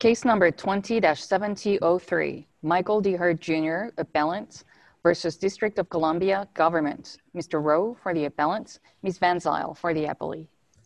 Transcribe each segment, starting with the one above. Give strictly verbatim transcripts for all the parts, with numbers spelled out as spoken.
Case number twenty dash seventy oh three, Michael D. Hurd Junior, appellant, versus District of Columbia Government. Mister Rowe for the appellant, Miz Van Zyl for the appellee.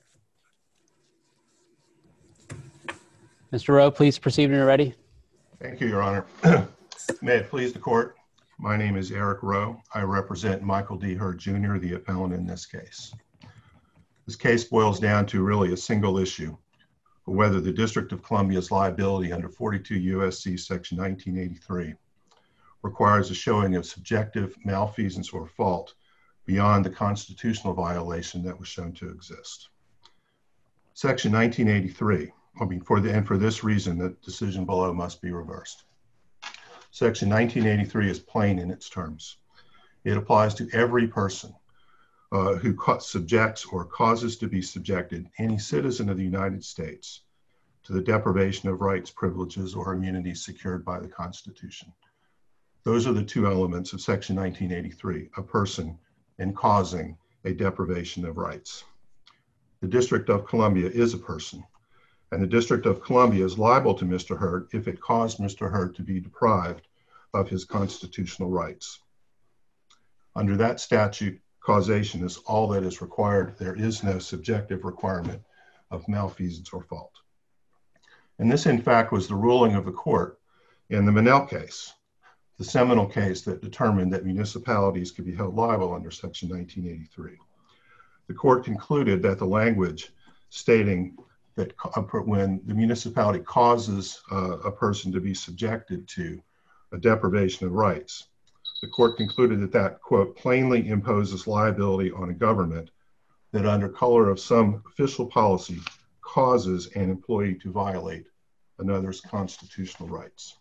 Mister Rowe, please proceed when you're ready. Thank you, Your Honor. May it please the court, my name is Eric Rowe. I represent Michael D. Hurd Junior, the appellant in this case. This case boils down to really a single issue, whether the District of Columbia's liability under forty-two U S C section nineteen eighty-three requires a showing of subjective malfeasance or fault beyond the constitutional violation that was shown to exist. Section nineteen eighty-three, I mean, for the, and for this reason, the decision below must be reversed. Section nineteen eighty-three is plain in its terms. It applies to every person uh, who subjects or causes to be subjected any citizen of the United States to the deprivation of rights, privileges, or immunities secured by the Constitution. Those are the two elements of Section nineteen eighty-three, a person and causing a deprivation of rights. The District of Columbia is a person, and the District of Columbia is liable to Mister Hurd if it caused Mister Hurd to be deprived of his constitutional rights. Under that statute, causation is all that is required. There is no subjective requirement of malfeasance or fault. And this, in fact, was the ruling of the court in the Monell case, the seminal case that determined that municipalities could be held liable under Section nineteen eighty-three. The court concluded that the language stating that when the municipality causes uh, a person to be subjected to a deprivation of rights, the court concluded that that, quote, plainly imposes liability on a government that under color of some official policy causes an employee to violate another's constitutional rights.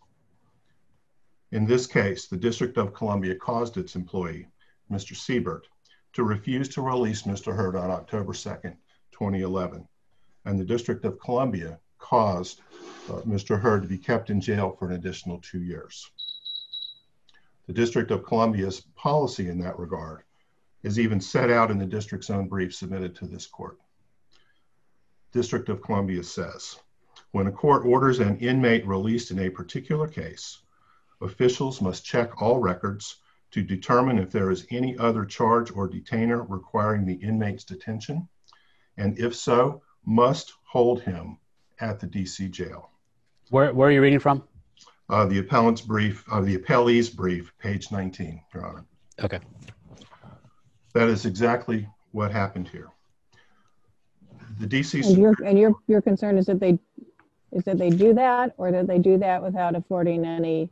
In this case, the District of Columbia caused its employee, Mister Siebert, to refuse to release Mister Hurd on October second, twenty eleven. And the District of Columbia caused uh, Mister Hurd to be kept in jail for an additional two years. The District of Columbia's policy in that regard is even set out in the district's own brief submitted to this court. District of Columbia says, when a court orders an inmate released in a particular case, officials must check all records to determine if there is any other charge or detainer requiring the inmate's detention, and if so, must hold him at the D C jail. Where, where are you reading from? Uh, the appellant's brief, uh, the appellee's brief, page nineteen, Your Honor. Okay. That is exactly what happened here. The D C and your and your your concern is that they is that they do that, or that they do that without affording any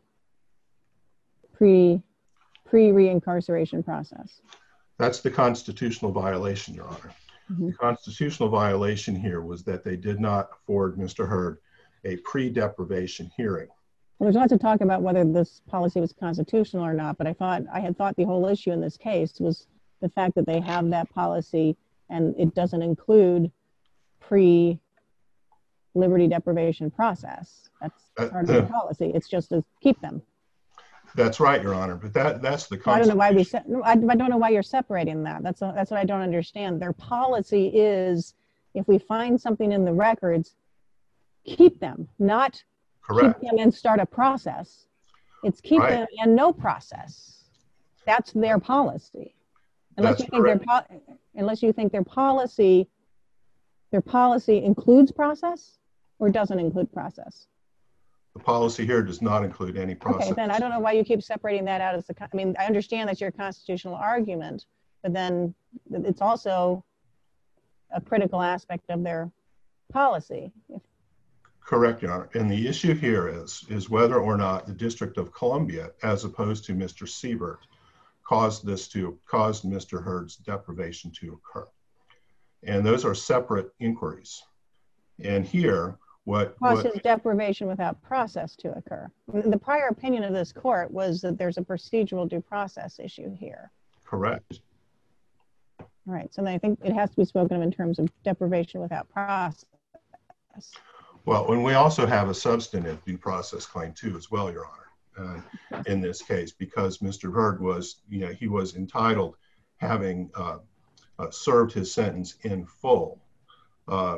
pre pre reincarceration process. That's the constitutional violation, Your Honor. Mm-hmm. The constitutional violation here was that they did not afford Mister Hurd a pre-deprivation hearing. Well, there's lots of talk about whether this policy was constitutional or not, but I thought I had thought the whole issue in this case was the fact that they have that policy and it doesn't include pre-liberty deprivation process. That's Uh, part of the policy. It's just to keep them. That's right, Your Honor. But that that's the. So I don't know why we. Se- no, I, I don't know why you're separating that. That's a, that's what I don't understand. Their policy is, if we find something in the records, keep them, not Correct. keep them and start a process. It's keep Right. them and no process. That's their policy. Unless That's you think their po- unless you think their policy, their policy includes process or doesn't include process. The policy here does not include any process. Okay, then I don't know why you keep separating that out as the. I mean, I understand that's your constitutional argument, but then it's also a critical aspect of their policy. If, Correct, Your Honor. And the issue here is, is whether or not the District of Columbia, as opposed to Mister Siebert, caused this to, caused Mister Hurd's deprivation to occur. And those are separate inquiries. And here, what- Caused what- his deprivation without process to occur. The prior opinion of this court was that there's a procedural due process issue here. Correct. All right, so then I think it has to be spoken of in terms of deprivation without process. Well, and we also have a substantive due process claim too, as well, Your Honor, uh, in this case, because Mister Hurd was, you know, he was entitled, having uh, uh, served his sentence in full, um,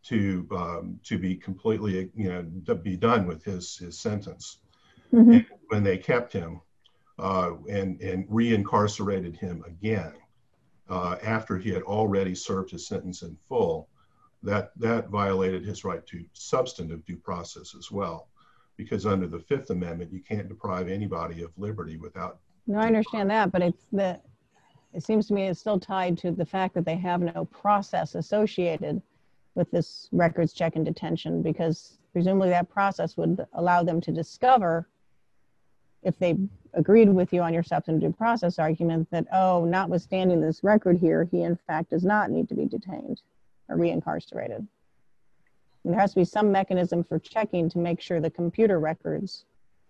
to um, to be completely, you know, to be done with his his sentence. Mm-hmm. And when they kept him uh, and and reincarcerated him again uh, after he had already served his sentence in full, that that violated his right to substantive due process as well, because under the Fifth Amendment, you can't deprive anybody of liberty without. No, I understand that, but it's the. It seems to me it's still tied to the fact that they have no process associated with this records check and detention, because presumably that process would allow them to discover, if they agreed with you on your substantive due process argument, that, oh, notwithstanding this record here, he in fact does not need to be detained or reincarcerated. And there has to be some mechanism for checking to make sure the computer records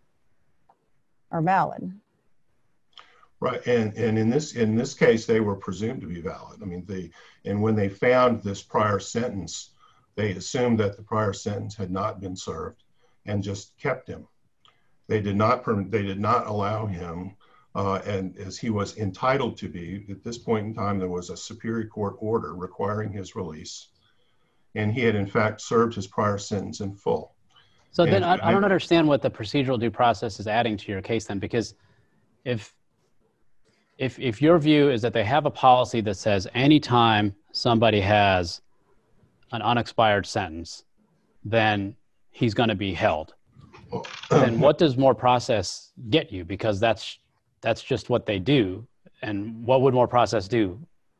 are valid. Right, and and in this in this case, they were presumed to be valid. I mean, they and when they found this prior sentence, they assumed that the prior sentence had not been served, and just kept him. They did not permit. They did not allow him, uh, and as he was entitled to be at this point in time, there was a Superior Court order requiring his release, and he had in fact served his prior sentence in full. So and, then I, I don't understand what the procedural due process is adding to your case then, because if If, if your view is that they have a policy that says anytime somebody has an unexpired sentence, then he's going to be held, then what does more process get you? Because that's that's just what they do. And what would more process do?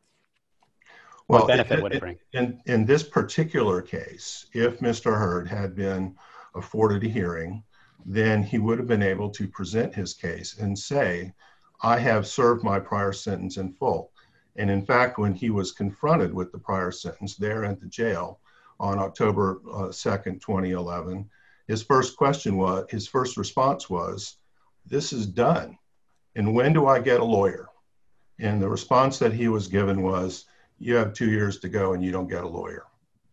What well, benefit it, would it it, bring? In, in this particular case, if Mister Hurd had been afforded a hearing, then he would have been able to present his case and say, I have served my prior sentence in full. And in fact, when he was confronted with the prior sentence there at the jail on October uh, second, twenty eleven, his first question was, his first response was, this is done. And when do I get a lawyer? And the response that he was given was, you have two years to go and you don't get a lawyer.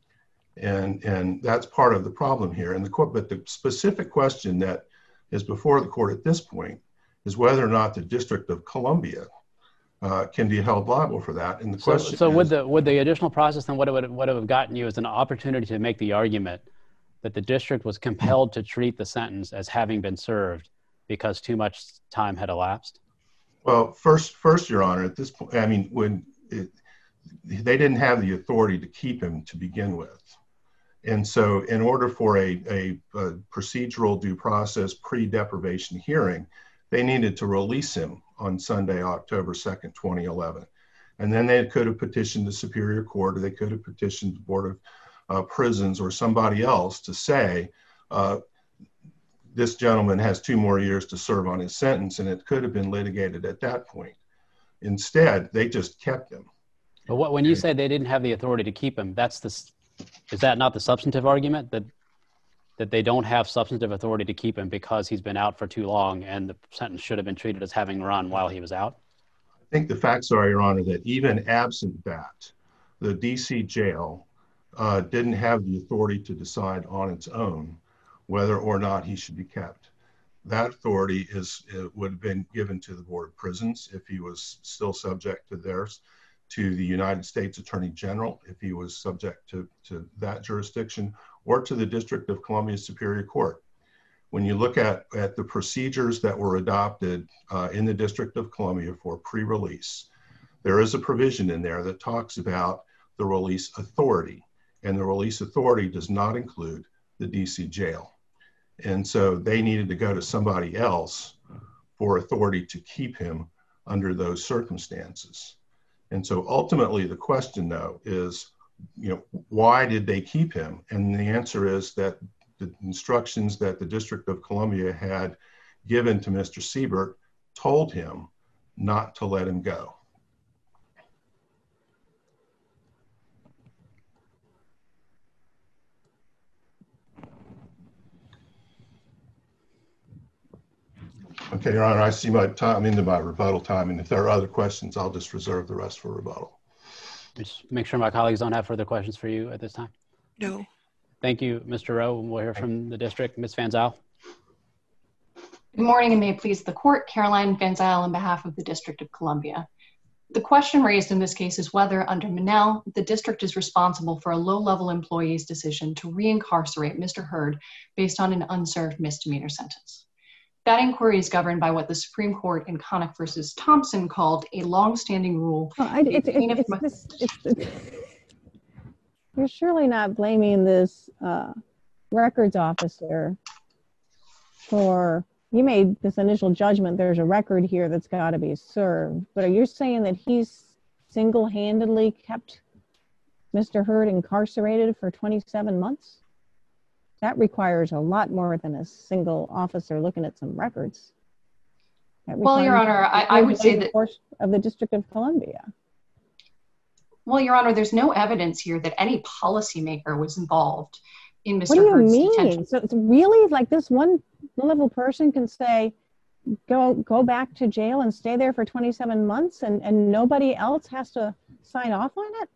And, and that's part of the problem here. And the court, but the specific question that is before the court at this point is whether or not the District of Columbia uh, can be held liable for that. And the So, question so is, would the would the additional process then what it would what it would have gotten you is an opportunity to make the argument that the district was compelled to treat the sentence as having been served because too much time had elapsed? well, first, first, Your Honor, at this point, I mean, when it, they didn't have the authority to keep him to begin with. And so in order for a, a, a procedural due process pre-deprivation hearing, they needed to release him on Sunday, October second, twenty eleven. And then they could have petitioned the Superior Court, or they could have petitioned the Board of uh, Prisons or somebody else to say, uh, this gentleman has two more years to serve on his sentence, and it could have been litigated at that point. Instead, they just kept him. But what, when you say they didn't have the authority to keep him, that's the, is that not the substantive argument that that they don't have substantive authority to keep him because he's been out for too long and the sentence should have been treated as having run while he was out? I think the facts are, Your Honor, that even absent that, the D C jail uh, didn't have the authority to decide on its own whether or not he should be kept. That authority is uh, would have been given to the Board of Prisons if he was still subject to theirs, to the United States Attorney General if he was subject to, to that jurisdiction, or to the District of Columbia Superior Court. When you look at, at the procedures that were adopted uh, in the District of Columbia for pre-release, there is a provision in there that talks about the release authority, and the release authority does not include the D C jail. And so they needed to go to somebody else for authority to keep him under those circumstances. And so ultimately the question though is, you know, why did they keep him? And the answer is that the instructions that the District of Columbia had given to Mister Siebert told him not to let him go. Okay, Your Honor, I see my time into my rebuttal time, and if there are other questions, I'll just reserve the rest for rebuttal. Just make sure my colleagues don't have further questions for you at this time. No. Thank you, Mister Rowe. We'll hear from the district. Miz Van Zyl. Good morning, and may it please the court. Caroline Van Zyl on behalf of the District of Columbia. The question raised in this case is whether, under Monell, the district is responsible for a low-level employee's decision to reincarcerate Mister Hurd based on an unserved misdemeanor sentence. That inquiry is governed by what the Supreme Court in Connick versus Thompson called a long-standing rule. Well, I, it's, it's, it's, this, it's, it's, you're surely not blaming this uh, records officer for, you made this initial judgment, there's a record here that's got to be served, but are you saying that he's single-handedly kept Mister Hurd incarcerated for twenty-seven months? That requires a lot more than a single officer looking at some records. Well, Your Honor, I, I would say that of the District of Columbia. Well, Your Honor, there's no evidence here that any policymaker was involved in Mister What do you Hurd's mean? detention. So it's really like this one level person can say, go go back to jail and stay there for twenty-seven months and, and nobody else has to sign off on it?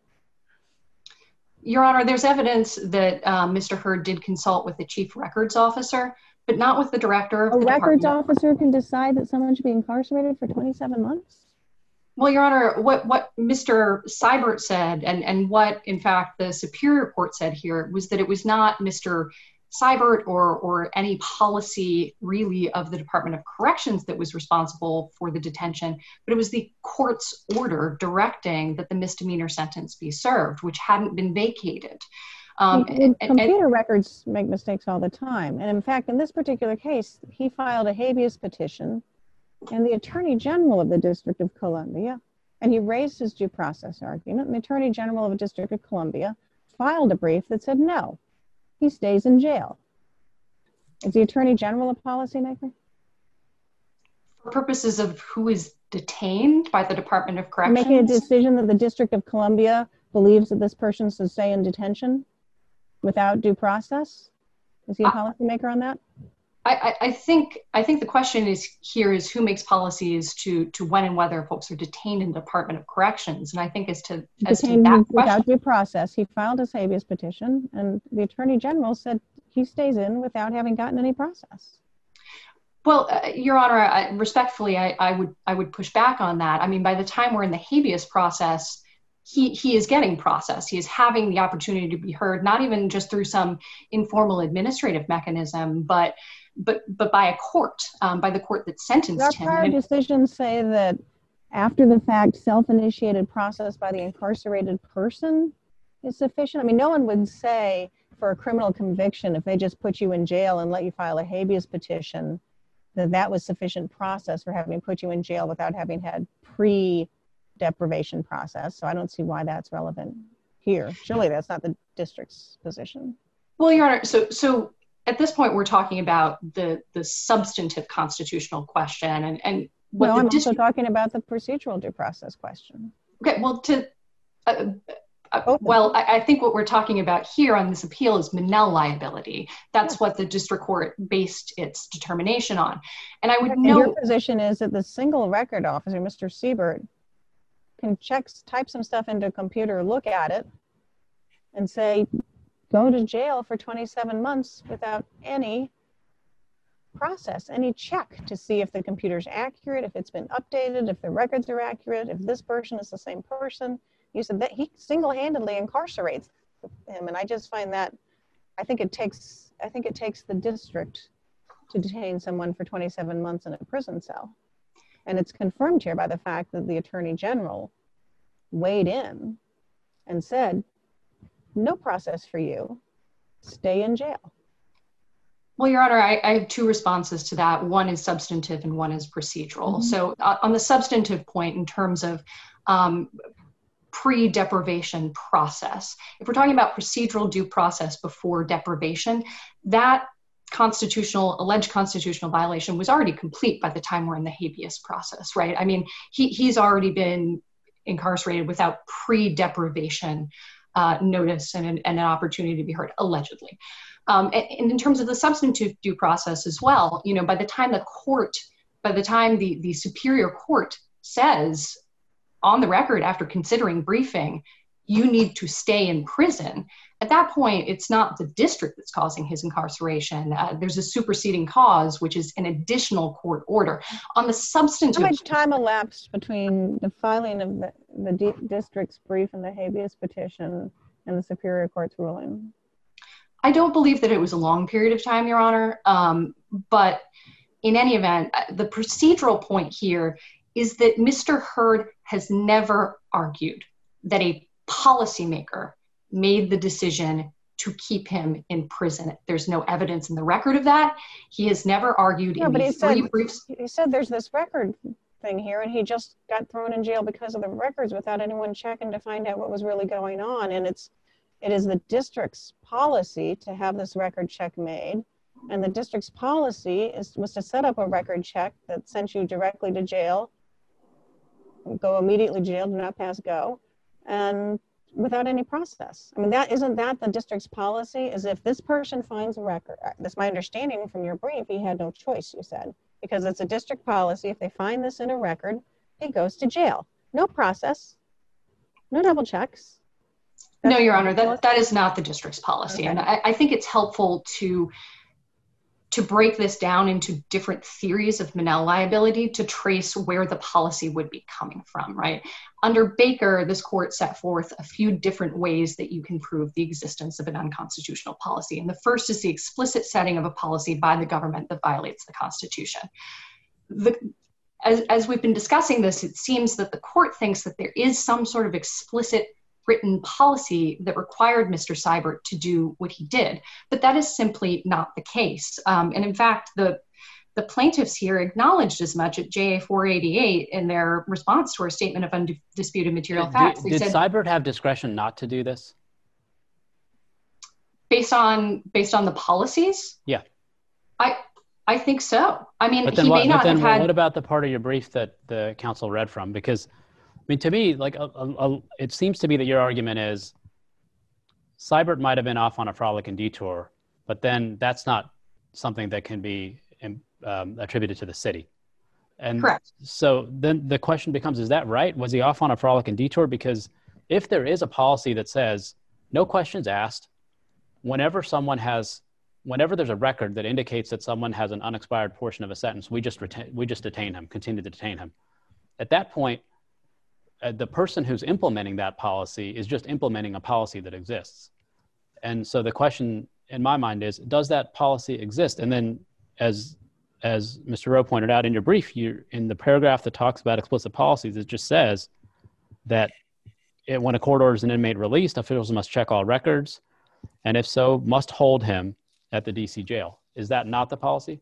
Your Honor, there's evidence that um, Mister Hurd did consult with the chief records officer, but not with the director of A the records department. officer can decide that someone should be incarcerated for twenty-seven months? Well, Your Honor, what, what Mister Seibert said, and, and what, in fact, the Superior Court said here, was that it was not Mister Seibert or, or any policy, really, of the Department of Corrections that was responsible for the detention, but it was the court's order directing that the misdemeanor sentence be served, which hadn't been vacated. Um, and, and, computer and, records make mistakes all the time. And in fact, in this particular case, he filed a habeas petition and the Attorney General of the District of Columbia, and he raised his due process argument, and the Attorney General of the District of Columbia filed a brief that said, no, he stays in jail. Is the Attorney General a policymaker? for purposes of who is detained by the Department of Corrections. Making a decision that the District of Columbia believes that this person should stay in detention without due process? Is he a policymaker on that? I, I think I think the question is here is who makes policies to to when and whether folks are detained in the Department of Corrections, and I think as to as to Detained that without question, due process. He filed his habeas petition, and the Attorney General said he stays in without having gotten any process. well, uh, Your Honor, I, respectfully, I, I would I would push back on that. I mean, by the time we're in the habeas process, he he is getting process. He is having the opportunity to be heard, not even just through some informal administrative mechanism, but but but by a court, um, by the court that sentenced Our him. prior decisions say that after the fact, self-initiated process by the incarcerated person is sufficient. I mean, no one would say for a criminal conviction, if they just put you in jail and let you file a habeas petition, that that was sufficient process for having put you in jail without having had pre-deprivation process. So I don't see why that's relevant here. Surely that's not the district's position. Well, Your Honor, so so at this point, we're talking about the the substantive constitutional question, and and what no, the I'm district. also talking about the procedural due process question. Okay, well, to uh, uh, well, I, I think what we're talking about here on this appeal is Monell liability. That's what the district court based its determination on, and I would And note. your position is that the single record officer, Mister Seibert, can check, type some stuff into a computer, look at it, and say, go to jail for twenty-seven months without any process, any check to see if the computer's accurate, if it's been updated, if the records are accurate, if this person is the same person. You said that he single-handedly incarcerates him, and I just find that, I think it takes, I think it takes the district to detain someone for twenty-seven months in a prison cell. And it's confirmed here by the fact that the Attorney General weighed in and said, no process for you, stay in jail. Well, Your Honor, I, I have two responses to that. One is substantive and one is procedural. Mm-hmm. So uh, on the substantive point, in terms of um, pre-deprivation process, if we're talking about procedural due process before deprivation, that constitutional, alleged constitutional violation was already complete by the time we're in the habeas process, right? I mean, he, he's already been incarcerated without pre-deprivation uh, notice and an, and an opportunity to be heard, allegedly. Um, and, and in terms of the substantive due process as well, you know, by the time the court, by the time the, the superior court says on the record after considering briefing, you need to stay in prison, at that point, it's not the district that's causing his incarceration. Uh, there's a superseding cause, which is an additional court order. On the substantive... How much time elapsed between the filing of the, the D- district's brief and the habeas petition and the Superior Court's ruling? I don't believe that it was a long period of time, Your Honor. Um, but in any event, the procedural point here is that Mister Hurd has never argued that a policymaker made the decision to keep him in prison. There's no evidence in the record of that. He has never argued no, in but the he three said, briefs. He said there's this record thing here, and he just got thrown in jail because of the records without anyone checking to find out what was really going on. And it's it is the district's policy to have this record check made. And the district's policy is was to set up a record check that sent you directly to jail, go immediately to jail, do not pass go, and without any process. I mean, that isn't that the district's policy? Is if this person finds a record, that's my understanding from your brief, he had no choice, you said, because it's a district policy. If they find this in a record, he goes to jail. No process, no double checks. That's no, Your Honor, that, that is not the district's policy. Okay. And I, I think it's helpful to to break this down into different theories of Monell liability to trace where the policy would be coming from, right? Under Baker, this court set forth a few different ways that you can prove the existence of an unconstitutional policy. And the first is the explicit setting of a policy by the government that violates the Constitution. The, as, as we've been discussing this, it seems that the court thinks that there is some sort of explicit written policy that required Mister Seibert to do what he did, but that is simply not the case. Um, and in fact, the the plaintiffs here acknowledged as much at J A four eighty-eight in their response to our statement of undisputed material facts. Did, did Seibert have discretion not to do this? Based on based on the policies? Yeah. I I think so. I mean, but then he what, may not but then have had... what about the part of your brief that the counsel read from? Because I mean, to me, like, a, a, a, it seems to be that your argument is Seibert might have been off on a frolic and detour, but then that's not something that can be um, attributed to the city. And correct. So then the question becomes, is that right? Was he off on a frolic and detour? Because if there is a policy that says no questions asked, whenever someone has, whenever there's a record that indicates that someone has an unexpired portion of a sentence, we just retain, we just detain him, continue to detain him. At that point, Uh, the person who's implementing that policy is just implementing a policy that exists. And so the question in my mind is, does that policy exist? And then as as Mister Rowe pointed out in your brief, you in the paragraph that talks about explicit policies, it just says that it, when a court orders an inmate released, officials must check all records, and if so, must hold him at the D C jail. Is that not the policy?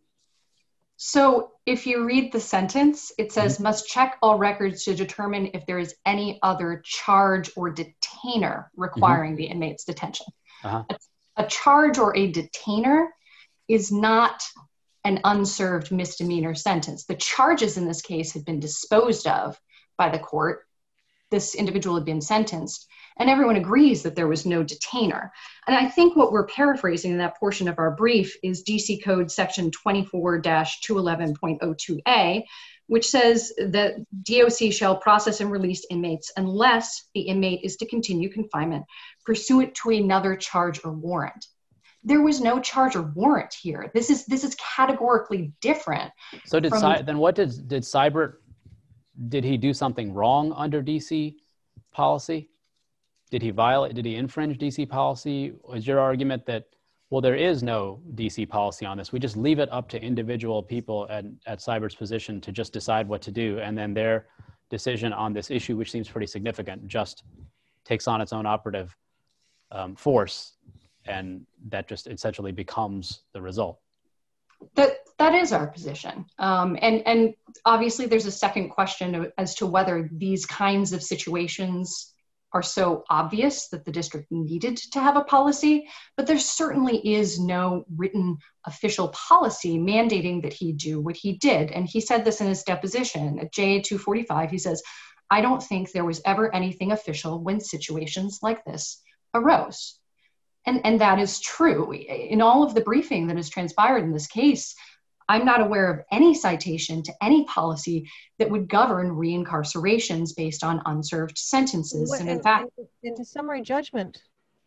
So if you read the sentence, it says mm-hmm. must check all records to determine if there is any other charge or detainer requiring mm-hmm. the inmate's detention. Uh-huh. A, a charge or a detainer is not an unserved misdemeanor sentence. The charges in this case had been disposed of by the court. This individual had been sentenced, and everyone agrees that there was no detainer. And I think what we're paraphrasing in that portion of our brief is D C Code section twenty-four dash two eleven point oh two A, which says that D O C shall process and release inmates unless the inmate is to continue confinement pursuant to another charge or warrant. There was no charge or warrant here. This is this is categorically different. So did from, Cy- then what did did Seibert, did he do something wrong under D C policy? Did he violate, did he infringe D C policy? Is your argument that, well, there is no D C policy on this, we just leave it up to individual people at, at Seibert's position to just decide what to do, and then their decision on this issue, which seems pretty significant, just takes on its own operative um, force, and that just essentially becomes the result? That that is our position. Um, and, and obviously there's a second question as to whether these kinds of situations are so obvious that the district needed to have a policy, but there certainly is no written official policy mandating that he do what he did. And he said this in his deposition at J A two forty-five. He says, I don't think there was ever anything official when situations like this arose. And, and that is true. In all of the briefing that has transpired in this case, I'm not aware of any citation to any policy that would govern reincarcerations based on unserved sentences. What, and in and, fact, into summary judgment,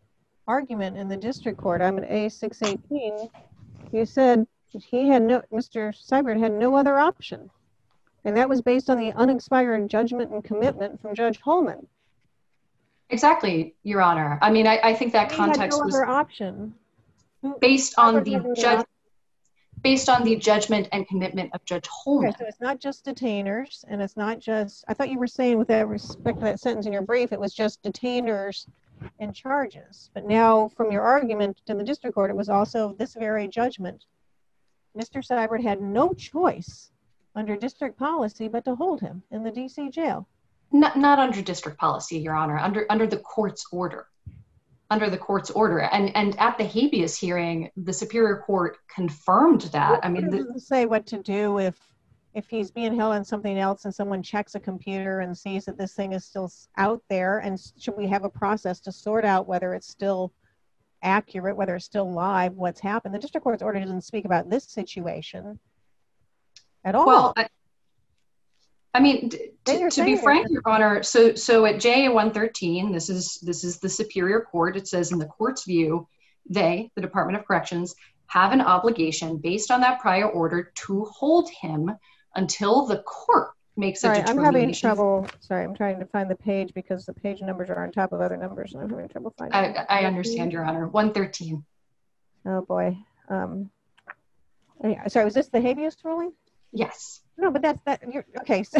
argument in the district court, I'm at A six eighteen, you said he had no, Mister Seibert had no other option. And that was based on the unexpired judgment and commitment from Judge Holman. Exactly, Your Honor. I mean, I, I think that He context had no was other option. based on the Seibert had judge, no- based on the judgment and commitment of Judge Holman. Okay, so it's not just detainers, and it's not just, I thought you were saying with that respect to that sentence in your brief, it was just detainers and charges. But now from your argument to the district court, it was also this very judgment. Mister Seibert had no choice under district policy but to hold him in the D C jail. Not, not under district policy, Your Honor, under under the court's order. Under the court's order. And and at the habeas hearing, the Superior Court confirmed that. I mean, it the, doesn't say what to do if if he's being held on something else and someone checks a computer and sees that this thing is still out there, and should we have a process to sort out whether it's still accurate, whether it's still live, what's happened. The district court's order doesn't speak about this situation at all. well, I, I mean, t- to, to be frank, Your Honor, so so at J A one thirteen, this is this is the Superior Court. It says in the court's view, they, the Department of Corrections, have an obligation based on that prior order to hold him until the court makes sorry, a determination. I'm having trouble. Sorry, I'm trying to find the page because the page numbers are on top of other numbers, and I'm having trouble finding I, it. I understand, Your Honor. one thirteen. Oh boy. Um, yeah, sorry, was this the habeas ruling? Yes. No, but that's that. You're okay. So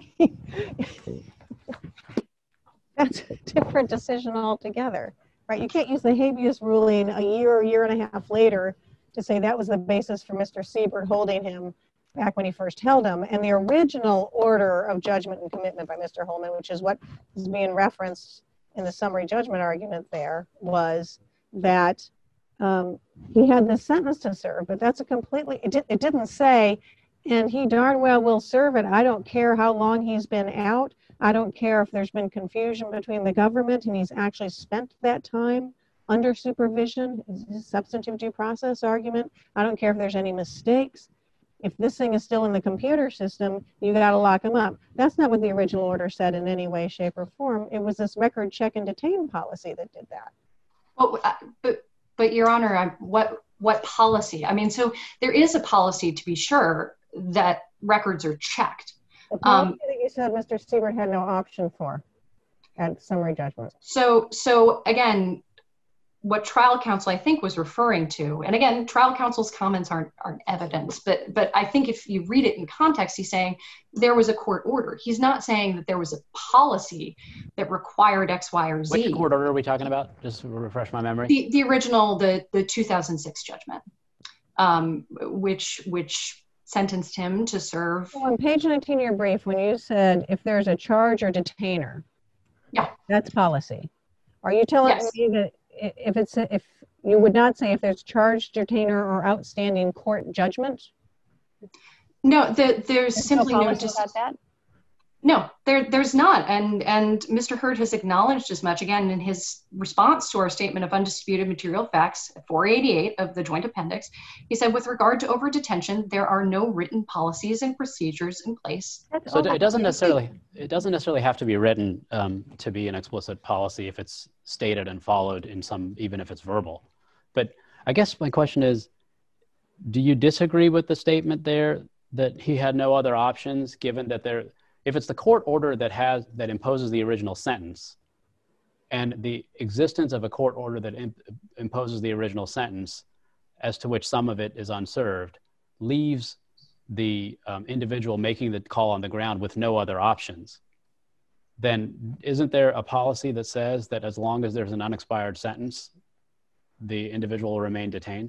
that's a different decision altogether, right? You can't use the habeas ruling a year, a year and a half later to say that was the basis for Mister Seibert holding him back when he first held him. And the original order of judgment and commitment by Mister Holman, which is what is being referenced in the summary judgment argument there, was that um, he had this sentence to serve, but that's a completely, it, di- it didn't say, and he darn well will serve it. I don't care how long he's been out. I don't care if there's been confusion between the government and he's actually spent that time under supervision, his substantive due process argument. I don't care if there's any mistakes. If this thing is still in the computer system, you got to lock him up. That's not what the original order said in any way, shape, or form. It was this record check and detain policy that did that. Well, uh, but but Your Honor, I, what what policy? I mean, so there is a policy to be sure that records are checked. The policy Um, that you said Mister Seibert had no option for at summary judgment. So so again, what trial counsel I think was referring to, and again, trial counsel's comments aren't aren't evidence, but but I think if you read it in context, he's saying there was a court order. He's not saying that there was a policy that required X, Y, or Z. Which court order are we talking about? Just to refresh my memory. The the original, the the two thousand six judgment, um, which which sentenced him to serve. So on page nineteen of your brief, when you said if there's a charge or detainer, Yeah. that's policy. Are you telling Yes. me that i- if it's a, if you would not say if there's charge, detainer, or outstanding court judgment? No, the, there's There's simply no no policy dis- about that? No, there, there's not. And, and Mister Hurd has acknowledged as much, again, in his response to our statement of undisputed material facts, four eighty-eight of the joint appendix. He said, with regard to over-detention, there are no written policies and procedures in place. That's So all it doesn't I- necessarily it doesn't necessarily have to be written um, to be an explicit policy if it's stated and followed in some, even if it's verbal. But I guess my question is, do you disagree with the statement there that he had no other options, given that there, if it's the court order that has that imposes the original sentence, and the existence of a court order that imp- imposes the original sentence, as to which some of it is unserved, leaves the um, individual making the call on the ground with no other options, then isn't there a policy that says that as long as there's an unexpired sentence, the individual will remain detained?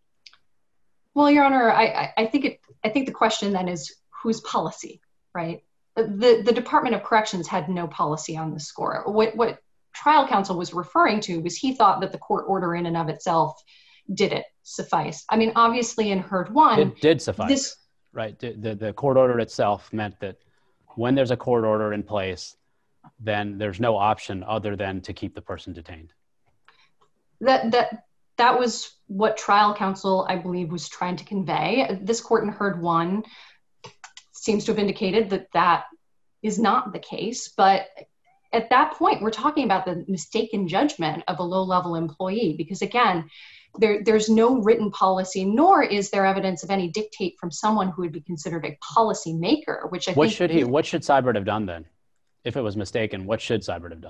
Well, Your Honor, I, I, I think it. I think the question then is whose policy, right? The the Department of Corrections had no policy on this score. What what trial counsel was referring to was he thought that the court order in and of itself didn't suffice. I mean, obviously in Hurd one, It did suffice, this, right? The, the, the court order itself meant that when there's a court order in place, then there's no option other than to keep the person detained. that that that was what trial counsel, I believe, was trying to convey. This court in Hurd one seems to have indicated that that is not the case. But at that point, we're talking about the mistaken judgment of a low-level employee, because again, there, there's no written policy, nor is there evidence of any dictate from someone who would be considered a policy maker, which I what think- should he, what should Seibert have done then? If it was mistaken, what should Seibert have done?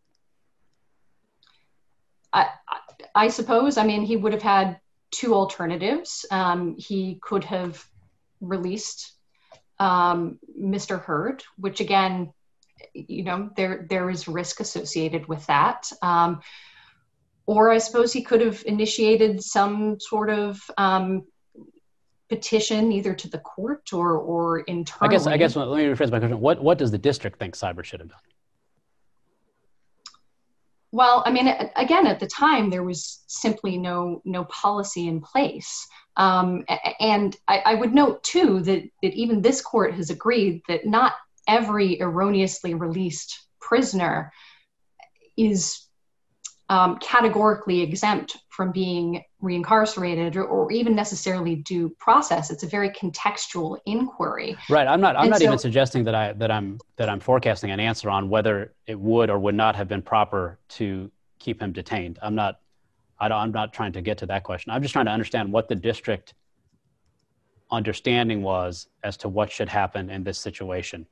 I, I, I suppose, I mean, he would have had two alternatives. Um, he could have released um, Mister Hurd, which again, you know, there there is risk associated with that. Um, or I suppose he could have initiated some sort of um, petition either to the court or or internally. I guess I guess let me rephrase my question. What what does the district think Seibert should have done? Well, I mean, again, at the time there was simply no no policy in place. Um, and I, I would note too that that even this court has agreed that not every erroneously released prisoner is um, categorically exempt from being reincarcerated or, or even necessarily due process. It's a very contextual inquiry. Right. I'm not. I'm and not so, even suggesting that I that I'm that I'm forecasting an answer on whether it would or would not have been proper to keep him detained. I'm not. I don't, I'm not trying to get to that question. I'm just trying to understand what the district understanding was as to what should happen in this situation.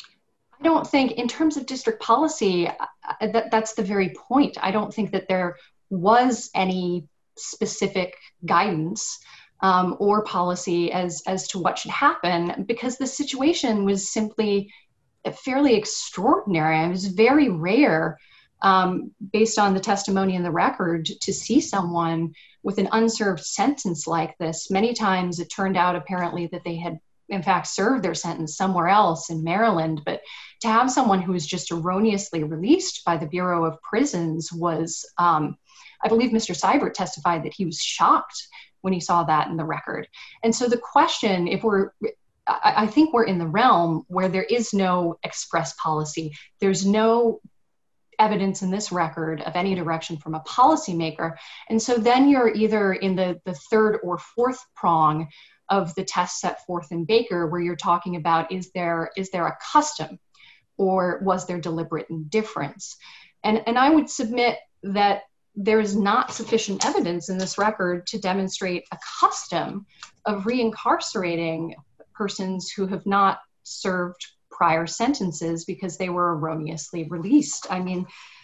I don't think, in terms of district policy, that that's the very point. I don't think that there was any specific guidance um, or policy as as to what should happen, because the situation was simply fairly extraordinary. It was very rare, um, based on the testimony in the record, to see someone with an unserved sentence like this. Many times it turned out apparently that they had in fact served their sentence somewhere else in Maryland, but to have someone who was just erroneously released by the Bureau of Prisons was, um, I believe Mister Seibert testified that he was shocked when he saw that in the record. And so the question, if we're, I, I think we're in the realm where there is no express policy, there's no evidence in this record of any direction from a policymaker. And so then you're either in the, the third or fourth prong of the test set forth in Baker, where you're talking about, is there is there a custom or was there deliberate indifference? And, and I would submit that there is not sufficient evidence in this record to demonstrate a custom of reincarcerating persons who have not served prior sentences because they were erroneously released. I mean,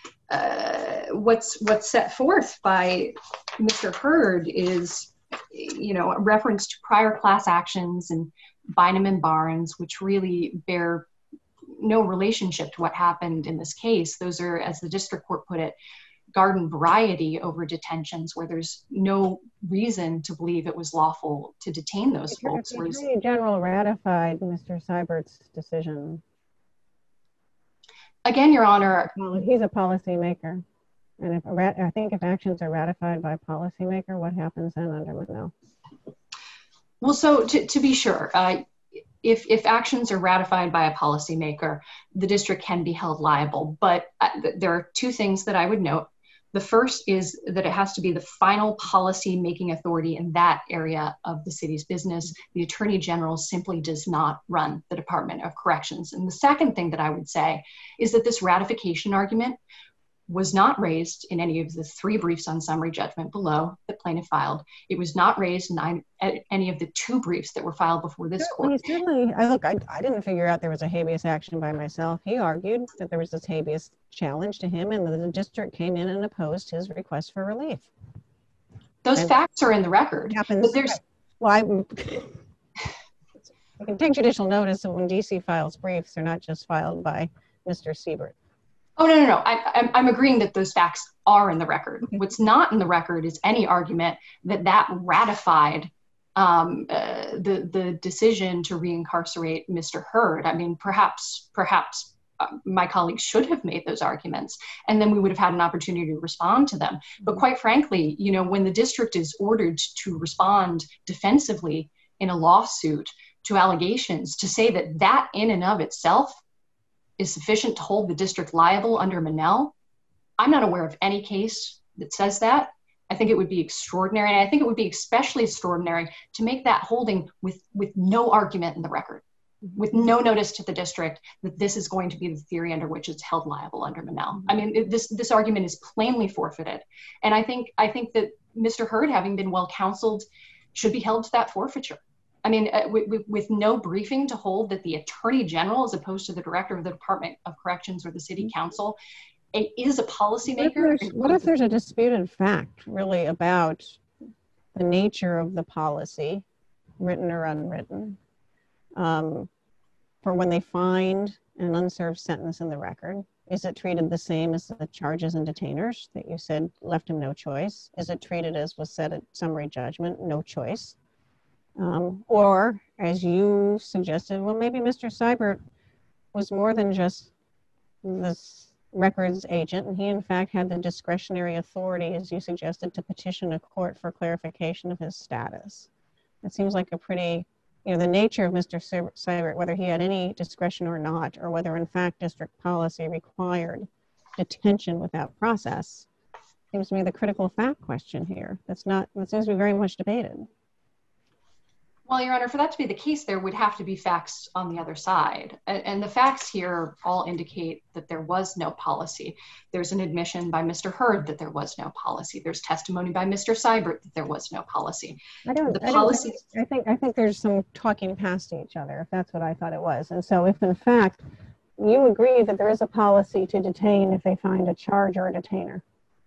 uh, what's what's set forth by Mister Hurd is, you know, a reference to prior class actions and Bynum and Barnes, which really bear no relationship to what happened in this case. Those are, as the district court put it, garden variety over detentions where there's no reason to believe it was lawful to detain those folks. The Attorney General ratified Mister Seibert's decision. Again, Your Honor. Well, he's a policymaker. And if I think if actions are ratified by a policymaker, what happens then under Monell? Well, so to, to be sure, uh, if, if actions are ratified by a policymaker, the district can be held liable. But uh, th- there are two things that I would note. The first is that it has to be the final policy-making authority in that area of the city's business. The Attorney General simply does not run the Department of Corrections. And the second thing that I would say is that this ratification argument was not raised in any of the three briefs on summary judgment below that plaintiff filed. It was not raised in any of the two briefs that were filed before this court. Well, certainly, I look, I, I didn't figure out there was a habeas action by myself. He argued that there was this habeas challenge to him, and the district came in and opposed his request for relief. Those and facts are in the record. Happens, but there's, well, I, I can take judicial notice that when D C files briefs, they're not just filed by Mister Seibert. Oh, no, no, no. I, I'm, I'm agreeing that those facts are in the record. What's not in the record is any argument that that ratified um, uh, the, the decision to reincarcerate Mister Hurd. I mean, perhaps, perhaps uh, my colleagues should have made those arguments, and then we would have had an opportunity to respond to them. But quite frankly, you know, when the district is ordered to respond defensively in a lawsuit to allegations, to say that that in and of itself is sufficient to hold the district liable under Monell, I'm not aware of any case that says that. I think it would be extraordinary, and I think it would be especially extraordinary to make that holding with, with no argument in the record. with no notice to the district that this is going to be the theory under which it's held liable under Monell. I mean, it, this this argument is plainly forfeited, and I think I think that Mister Hurd, having been well counseled, should be held to that forfeiture. I mean, uh, with, with no briefing to hold that the Attorney General, as opposed to the Director of the Department of Corrections or the City Council, it is a policymaker. What if, what if there's a disputed fact, really, about the nature of the policy, written or unwritten, um, for when they find an unserved sentence in the record? Is it treated the same as the charges and detainers that you said left him no choice? Is it treated as was said at summary judgment, no choice? Um, or, as you suggested, well, maybe Mister Seibert was more than just this records agent, and he in fact had the discretionary authority, as you suggested, to petition a court for clarification of his status. It seems like a pretty, you know, the nature of Mister Seibert, whether he had any discretion or not, or whether in fact district policy required detention without process, seems to me the critical fact question here. That's not, that seems to be very much debated. Well, Your Honor, for that to be the case, there would have to be facts on the other side. And, and the facts here all indicate that there was no policy. There's an admission by Mister Hurd that there was no policy. There's testimony by Mister Seibert that there was no policy. I don't, the I, policy don't I think I think there's some talking past each other, if that's what I thought it was. And so if in fact you agree that there is a policy to detain if they find a charge or a detainer.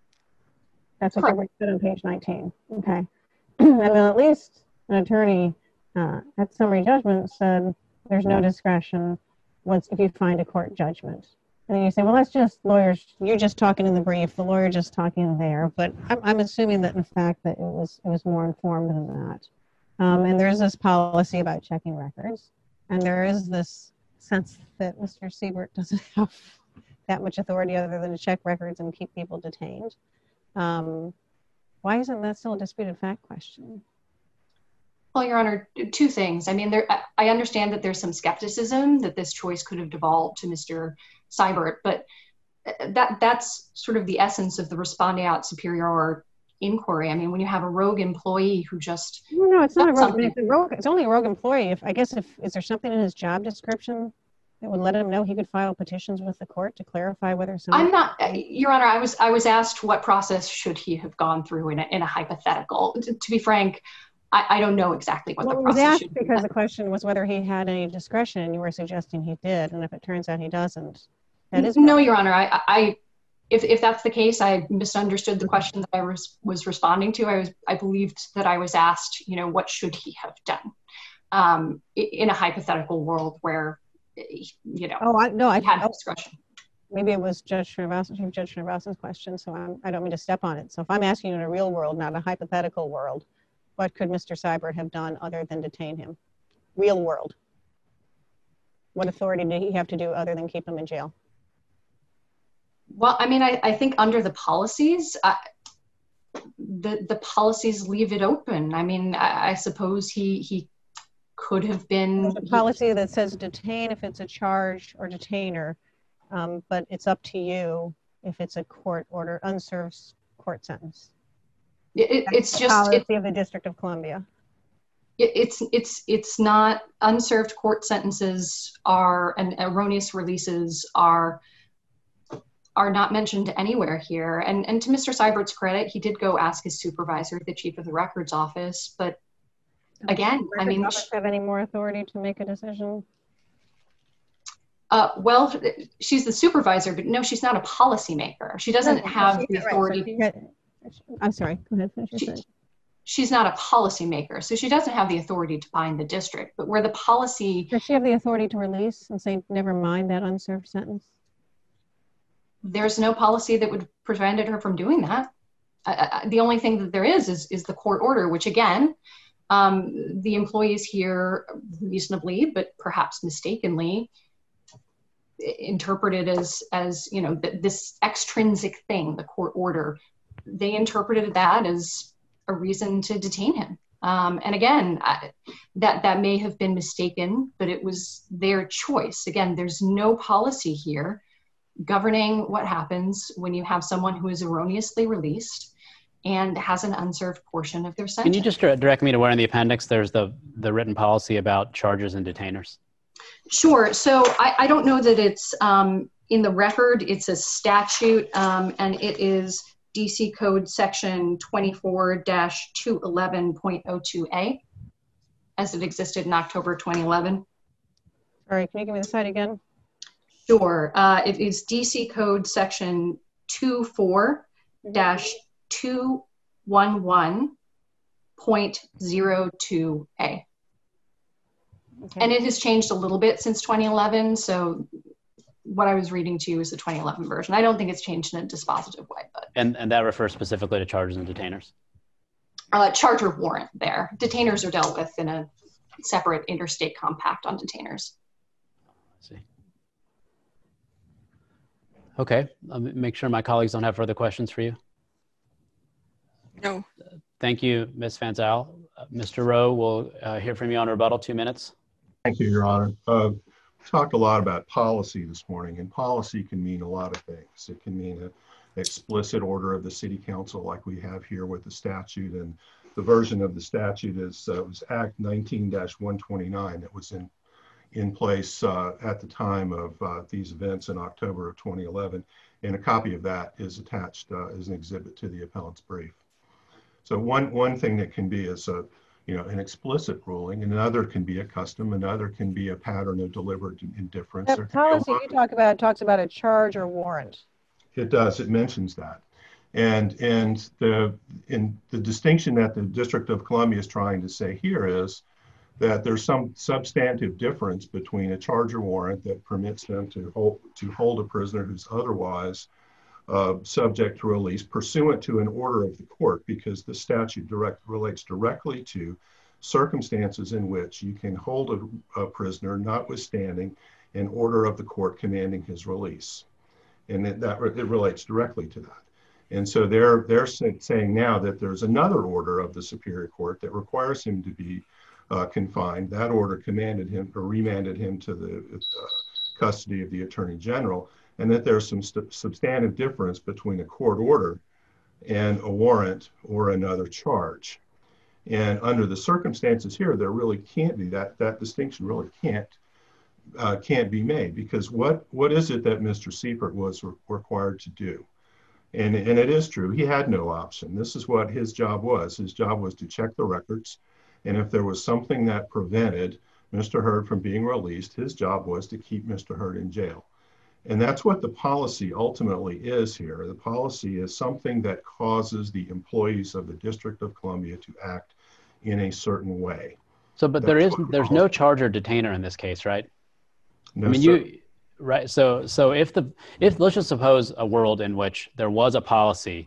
That's what they said on page nineteen. Okay. And then at least an attorney Uh, at summary judgment said there's no discretion once if you find a court judgment. And then you say, well, that's just lawyers, you're just talking in the brief, the lawyer just talking there. But I'm, I'm assuming that in fact that it was it was more informed than that. Um, and there's this policy about checking records. And there is this sense that Mister Seibert doesn't have that much authority other than to check records and keep people detained. Um, why isn't that still a disputed fact question? Well, Your Honor, two things. I mean, there, I understand that there's some skepticism that this choice could have devolved to Mister Seibert, but that that's sort of the essence of the respondeat superior inquiry. I mean, when you have a rogue employee who just... No, no, it's not a rogue, it's a rogue. It's only a rogue employee. If I guess if, is there something in his job description that would let him know he could file petitions with the court to clarify whether someone... I'm not, Your Honor, I was I was asked what process should he have gone through in a, in a hypothetical. To, to be frank, I, I don't know exactly what well, the process asked should be. Because the question was whether he had any discretion, and you were suggesting he did, and if it turns out he doesn't, that is... No, Your Honor, I, I if, if that's the case, I misunderstood the question that I was, was responding to. I was I believed that I was asked, you know, what should he have done um, in a hypothetical world where, you know, oh, I, no, I he had oh, discretion. Maybe it was Judge Srinivasan, Judge Srinivasan's question, so I'm, I don't mean to step on it. So if I'm asking you in a real world, not a hypothetical world, what could Mister Seibert have done other than detain him? Real world. What authority did he have to do other than keep him in jail? Well, I mean, I, I think under the policies, uh, the the policies leave it open. I mean, I, I suppose he he could have been... There's a policy that says detain if it's a charge or detainer, um, but it's up to you if it's a court order, unserved court sentence. It, it's just policy it, of the District of Columbia. It, it's it's it's not unserved court sentences are and erroneous releases are are not mentioned anywhere here. And and to Mister Seibert's credit, he did go ask his supervisor, the chief of the records office. But again, I mean, does she have any more authority to make a decision? Uh, well, she's the supervisor, but no, she's not a policymaker. She doesn't have the authority. Right, so I'm sorry, go ahead, finish your sentence. She's not a policymaker, so she doesn't have the authority to bind the district, but where the policy... Does she have the authority to release and say, never mind that unserved sentence? There's no policy that would prevented her from doing that. Uh, the only thing that there is, is, is the court order, which again, um, the employees here reasonably, but perhaps mistakenly, interpreted as, as you know, th this extrinsic thing, the court order. They interpreted that as a reason to detain him. Um, and again, I, that, that may have been mistaken, but it was their choice. Again, there's no policy here governing what happens when you have someone who is erroneously released and has an unserved portion of their sentence. Can you just direct me to where in the appendix there's the, the written policy about charges and detainers? Sure. So I, I don't know that it's um, in the record. It's a statute, um, and it is D C Code Section twenty-four dash two eleven point oh two A, as it existed in October twenty eleven. All right, can you give me the site again? Sure. Uh, it is D C Code Section twenty-four dash two eleven point oh two A. Okay. And it has changed a little bit since twenty eleven. So what I was reading to you is the twenty eleven version. I don't think it's changed in a dispositive way, but. And, and that refers specifically to chargers and detainers? Uh, charger warrant there. Detainers are dealt with in a separate interstate compact on detainers. I see. Okay, I'll make sure my colleagues don't have further questions for you. No. Thank you, Miz Van Zyl. Uh, Mister Rowe, we'll uh, hear from you on rebuttal, two minutes. Thank you, Your Honor. Uh, we talked a lot about policy this morning, and policy can mean a lot of things. It can mean an explicit order of the City Council like we have here with the statute, and the version of the statute is uh, was Act nineteen dash one twenty-nine that was in in place uh, at the time of uh, these events in October of twenty eleven, and a copy of that is attached uh, as an exhibit to the appellant's brief. So one one thing that can be is a you know an explicit ruling, and another can be a custom, another can be a pattern of deliberate indifference. That policy you talk about talks about a charge or warrant. It does. It mentions that, and and the in the distinction that the District of Columbia is trying to say here is that there's some substantive difference between a charger warrant that permits them to hold to hold a prisoner who's otherwise uh, subject to release pursuant to an order of the court, because the statute direct relates directly to circumstances in which you can hold a, a prisoner notwithstanding an order of the court commanding his release, and it, that it relates directly to that. And so they're they're saying now that there's another order of the Superior Court that requires him to be uh, confined. That order commanded him or remanded him to the uh, custody of the Attorney General, and that there's some st- substantive difference between a court order and a warrant or another charge. And under the circumstances here, there really can't be that that distinction really can't uh, can't be made, because what what is it that Mister Siebert was re- required to do? And, and it is true, he had no option. This is what his job was. His job was to check the records. And if there was something that prevented Mister Hurd from being released, his job was to keep Mister Hurd in jail. And that's what the policy ultimately is here. The policy is something that causes the employees of the District of Columbia to act in a certain way. So, but That's there is, what the there's policy- no charger detainer in this case, right? No, I mean, sir. you, right. So, so if the, if let's just suppose a world in which there was a policy,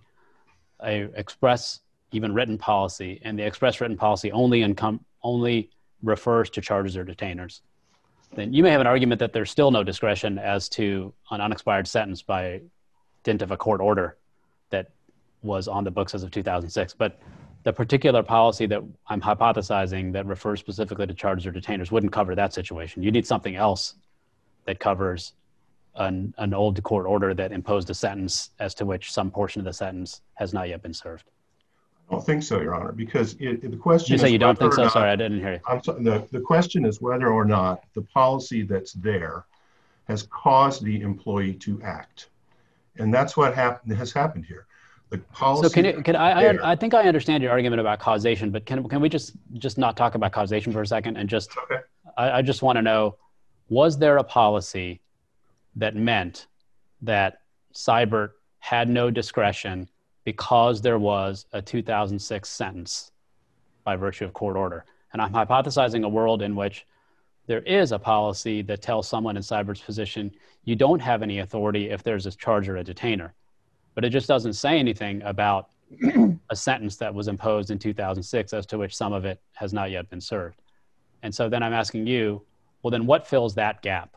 a express, even written policy, and the express written policy only income, only refers to chargers or detainers, then you may have an argument that there's still no discretion as to an unexpired sentence by dint of a court order that was on the books as of two thousand six. But the particular policy that I'm hypothesizing that refers specifically to chargers or detainers wouldn't cover that situation. You need something else that covers an, an old court order that imposed a sentence as to which some portion of the sentence has not yet been served. I don't think so, Your Honor, because it, it- the question You say is you don't think whether so? or not- Sorry, I didn't hear you. I'm sorry, the, the question is whether or not the policy that's there has caused the employee to act. And that's what happened has happened here. The policy. So can you, can I, there- I, I think I understand your argument about causation, but can, can we just, just not talk about causation for a second and just, Okay. I, I just want to know, was there a policy that meant that Seibert had no discretion because there was a two thousand six sentence by virtue of court order? And I'm hypothesizing a world in which there is a policy that tells someone in Seibert's position, you don't have any authority if there's a charge or a detainer. But it just doesn't say anything about a sentence that was imposed in two thousand six as to which some of it has not yet been served. And so then I'm asking you, well, then what fills that gap?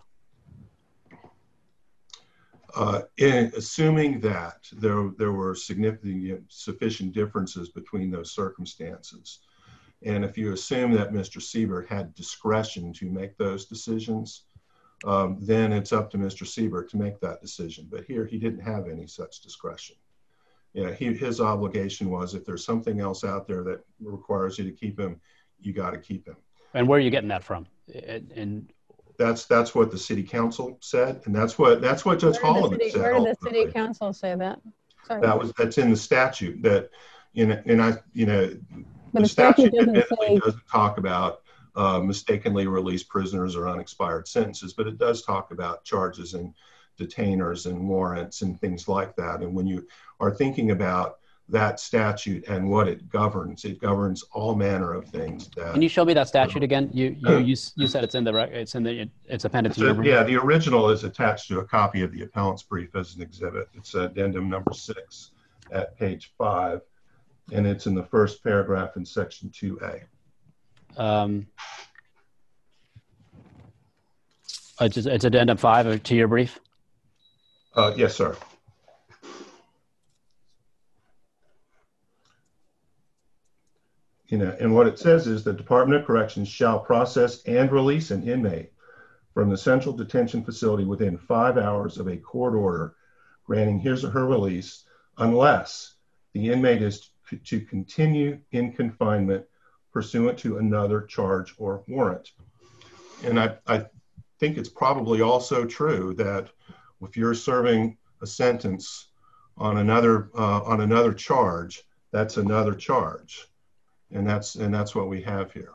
Uh, in assuming that there, there were significant, you know, sufficient differences between those circumstances. And if you assume that Mister Siebert had discretion to make those decisions, um, then it's up to Mister Siebert to make that decision. But here he didn't have any such discretion. You know, he, his obligation was if there's something else out there that requires you to keep him, you got to keep him. And where are you getting that from? And That's that's what the city council said, and that's what that's what Judge Where did the Holloman city, said. where did the ultimately. city council say that? Sorry. That was that's in the statute. That in and I you know But the the statute statute doesn't admittedly say, doesn't talk about uh, mistakenly released prisoners or unexpired sentences, but it does talk about charges and detainers and warrants and things like that. And when you are thinking about that statute and what it governs, it governs all manner of things. That, Can you show me that statute again? You you you, you said it's in the rec- it's in the it's appended to so, your brief. yeah, the original is attached to a copy of the appellant's brief as an exhibit. It's addendum number six at page five, and it's in the first paragraph in section two A. Um, it's, it's addendum five to your brief? Uh, yes, sir. You know, and what it says is the Department of Corrections shall process and release an inmate from the central detention facility within five hours of a court order granting his or her release, unless the inmate is to, to continue in confinement pursuant to another charge or warrant. And I, I think it's probably also true that if you're serving a sentence on another uh, on another charge, that's another charge. And that's and that's what we have here.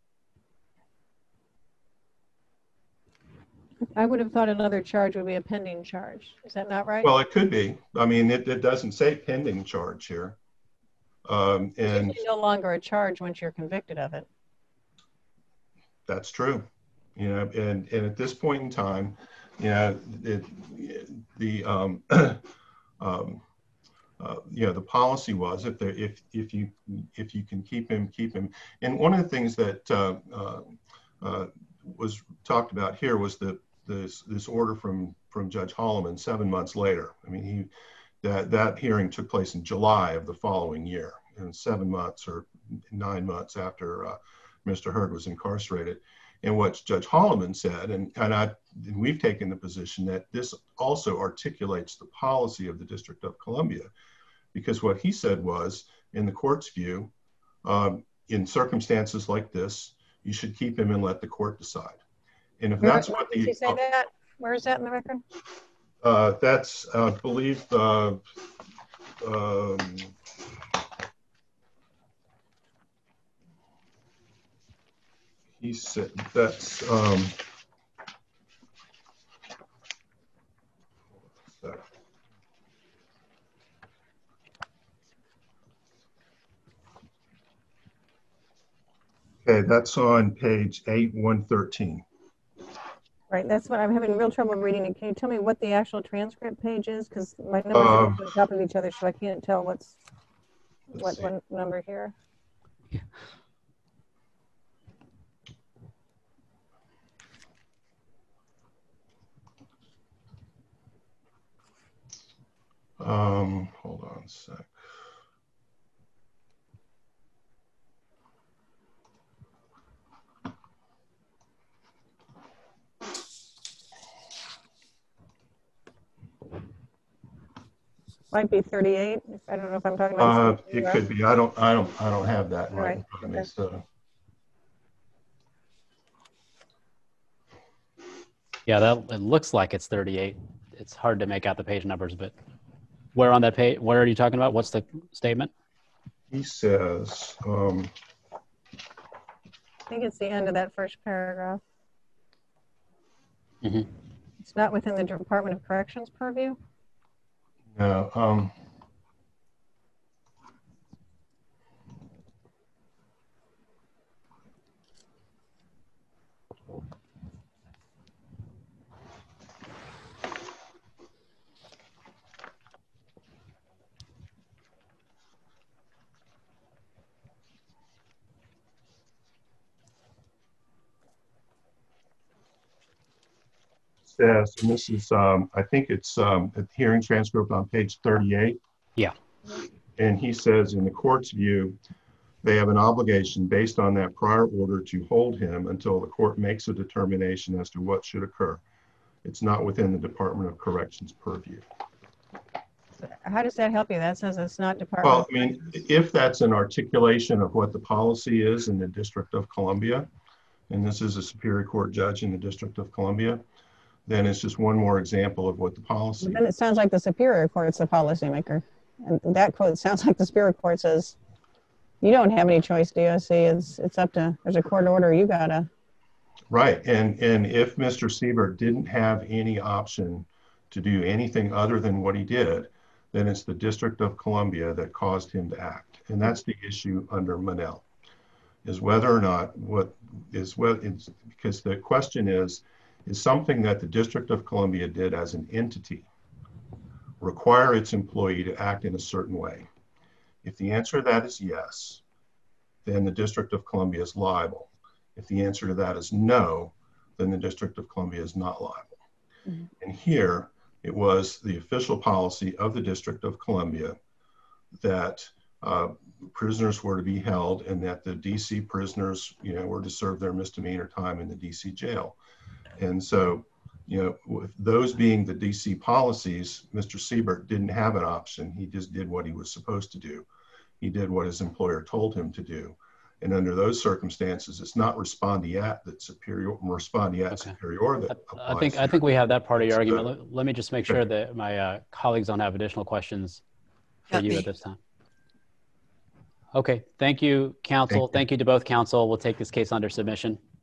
I would have thought another charge would be a pending charge. Is that not right? Well, it could be. I mean, it, it doesn't say pending charge here. Um, and it's no longer a charge once you're convicted of it. That's true. You know, and, and at this point in time, you know, it, the um, um, Uh, you know, the policy was if there, if if you if you can keep him, keep him. And one of the things that uh, uh, uh, was talked about here was the this this order from from Judge Holloman seven months later. I mean, he that that hearing took place in July of the following year, and seven months or nine months after uh, Mister Hurd was incarcerated. And what Judge Holloman said, and and I and we've taken the position that this also articulates the policy of the District of Columbia, because what he said was, in the court's view, um, in circumstances like this, you should keep him and let the court decide. And if Where, that's what did the you say uh, that? Where is that in the record? Uh, that's, uh, I believe, uh, um, he said that's. Um, Okay, that's on page eight one thirteen. Right, that's what I'm having real trouble reading it. Can you tell me what the actual transcript page is? Because my numbers Um, are on top of each other, so I can't tell what's what see. one number here. Um, hold on a sec. Might be thirty-eight. I don't know if I'm talking about. Uh, it could be. I don't. I don't. I don't have that right, Right. in front of me. Okay. So. Yeah, that it looks like it's thirty-eight. It's hard to make out the page numbers, but where on that page? What are you talking about? What's the statement? He says. Um, I think it's the end of that first paragraph. Mm-hmm. It's not within the Department of Corrections purview. no. Um, Says, and this is, um, I think it's um, a hearing transcript on page thirty-eight. Yeah. And he says, in the court's view, they have an obligation based on that prior order to hold him until the court makes a determination as to what should occur. It's not within the Department of Corrections purview. How does that help you? That says it's not Department. Well, I mean, if that's an articulation of what the policy is in the District of Columbia, and this is a Superior Court judge in the District of Columbia, then it's just one more example of what the policy But then it sounds like the Superior Court's the policymaker. And that quote sounds like the Superior Court says, you don't have any choice, D O C. It's, it's up to, there's a court order, you gotta. Right, and, and if Mister Siebert didn't have any option to do anything other than what he did, then it's the District of Columbia that caused him to act. And that's the issue under Monell, is whether or not what is what it's because the question is, is something that the District of Columbia did as an entity require its employee to act in a certain way? If the answer to that is yes, then the District of Columbia is liable. If the answer to that is no, then the District of Columbia is not liable. Mm-hmm. And here, it was the official policy of the District of Columbia that uh, prisoners were to be held and that the D C prisoners, you know, were to serve their misdemeanor time in the D C jail. And so, you know, with those being the D C policies, Mister Siebert didn't have an option. He just did what he was supposed to do. He did what his employer told him to do. And under those circumstances, it's not respondeat that superior, respondeat okay. superior that I, I think I think we have that part of your argument. Let, let me just make sure that my uh, colleagues don't have additional questions for you at this time. Okay, thank you, counsel. Thank you. Thank you to both counsel. We'll take this case under submission.